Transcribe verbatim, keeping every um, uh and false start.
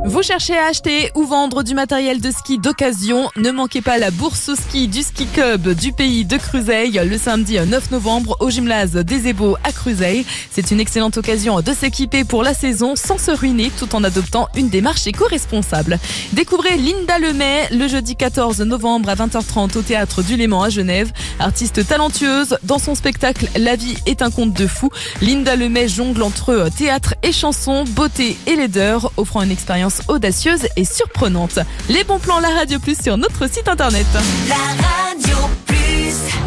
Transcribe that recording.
Vous cherchez à acheter ou vendre du matériel de ski d'occasion? Ne manquez pas la bourse au ski du Ski Club du pays de Cruzeil le samedi neuf novembre au gymnase des Ébaux à Cruzeil. C'est une excellente occasion de s'équiper pour la saison sans se ruiner tout en adoptant une démarche éco-responsable. Découvrez Linda Lemay le jeudi quatorze novembre à vingt heures trente au Théâtre du Léman à Genève. Artiste talentueuse, dans son spectacle La vie est un conte de fou, Linda Lemay jongle entre théâtre et chanson, beauté et laideur, offrant une expérience audacieuse et surprenante. Les bons plans La Radio Plus sur notre site internet. La Radio Plus.